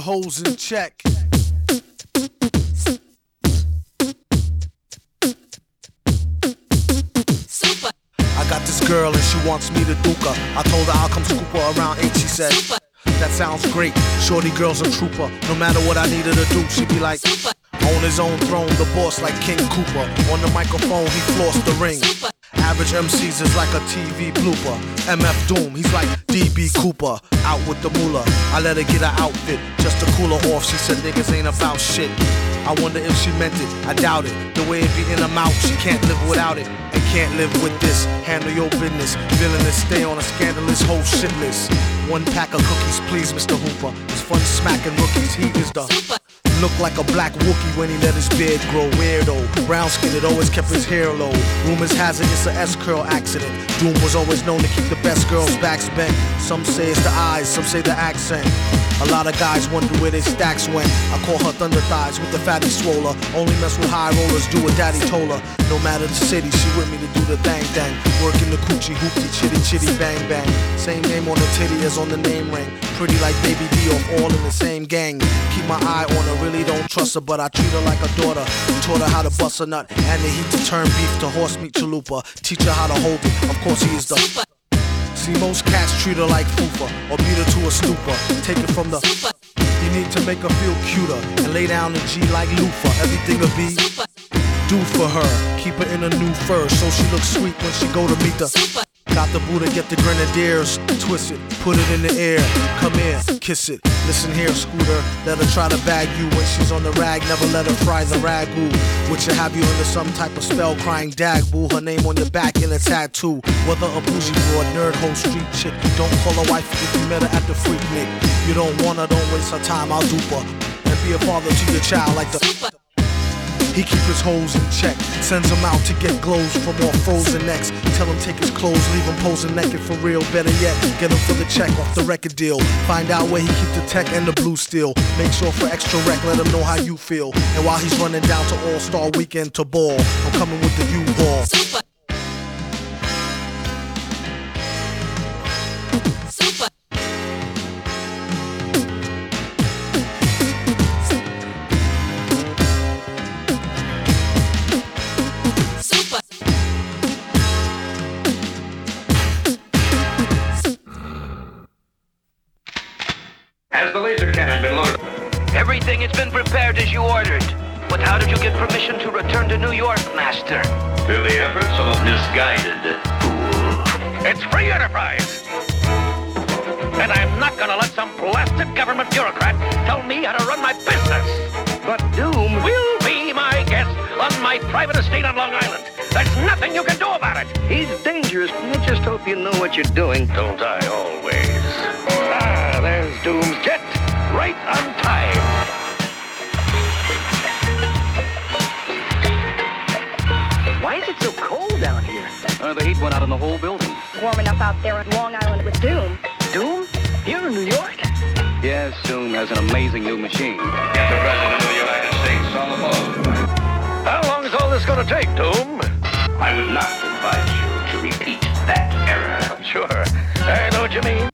hoes in check. I got this girl and she wants me to duke her. I told her I'll come scoop her around 8, she said. That sounds great, shorty girl's a trooper. No matter what I needed to do, she'd be like, on his own throne, the boss like King Cooper. On the microphone, he flossed the ring. Average MCs is like a TV blooper. MF Doom, he's like DB Cooper. Out with the moolah, I let her get her outfit just to cool her off. She said niggas ain't about shit. I wonder if she meant it, I doubt it. The way it be in her mouth, she can't live without it. And can't live with this, handle your business. Villainous, stay on a scandalous whole shit list. One pack of cookies, please, Mr. Hooper. It's fun smacking rookies, he is the look like a black Wookie when he let his beard grow. Weirdo, brown skinned, it always kept his hair low. Rumors has it it's a S-curl accident. Doom was always known to keep the best girls' backs bent. Some say it's the eyes, some say the accent. A lot of guys wonder where their stacks went. I call her thunder thighs with the fatty swoller. Only mess with high rollers, do what daddy told her. No matter the city, she with me to do the thang thang. Working the coochie hoopty chitty chitty bang bang. Same name on the titty as on the name ring. Pretty like Baby D off all in the same gang. Keep my eye on her, really don't trust her, but I treat her like a daughter. Taught her how to bust a nut and the heat to turn beef to horse meat chalupa. Teach her how to hold it, of course he is the see, most cats treat her like fufa or beat her to a stupor. Take it from the you need to make her feel cuter and lay down the G like loofah. Everything'll be do for her. Keep her in a new fur so she looks sweet when she go to meet the got the Buddha, get the grenadiers, twist it, put it in the air, come here, kiss it. Listen here, Scooter, let her try to bag you when she's on the rag. Never let her fry the ragu, which will have you under some type of spell, crying dag boo. Her name on your back in a tattoo. Whether a bougie broad, nerd, hoe, street chick, don't call her wife if you met her at the Freak Nick. You don't want her, don't waste her time, I'll dupe her and be a father to your child like the he keep his hoes in check, sends them out to get glows from all frozen necks. Tell him take his clothes, leave him posing naked for real. Better yet, get him for the check off the record deal. Find out where he keep the tech and the blue steel. Make sure for extra rec, let him know how you feel. And while he's running down to All-Star Weekend to ball, I'm coming with the U-Haul. Has the laser cannon been loaded? Everything has been prepared as you ordered. But how did you get permission to return to New York, Master? Through the efforts of a misguided fool. It's free enterprise. And I'm not gonna let some blasted government bureaucrat tell me how to run my business. But Doom will be my guest on my private estate on Long Island. There's nothing you can do about it. He's dangerous. I just hope you know what you're doing. Don't I always? Ah, there's Doom's jet, right on time. Why is it so cold down here? The heat went out in the whole building. Warm enough out there in Long Island with Doom. Doom? Here in New York? Yes, Doom has an amazing new machine. Get the President of the United States on the phone. How long is all this gonna take, Doom? I would not advise you to repeat that error. Sure, I know what you mean.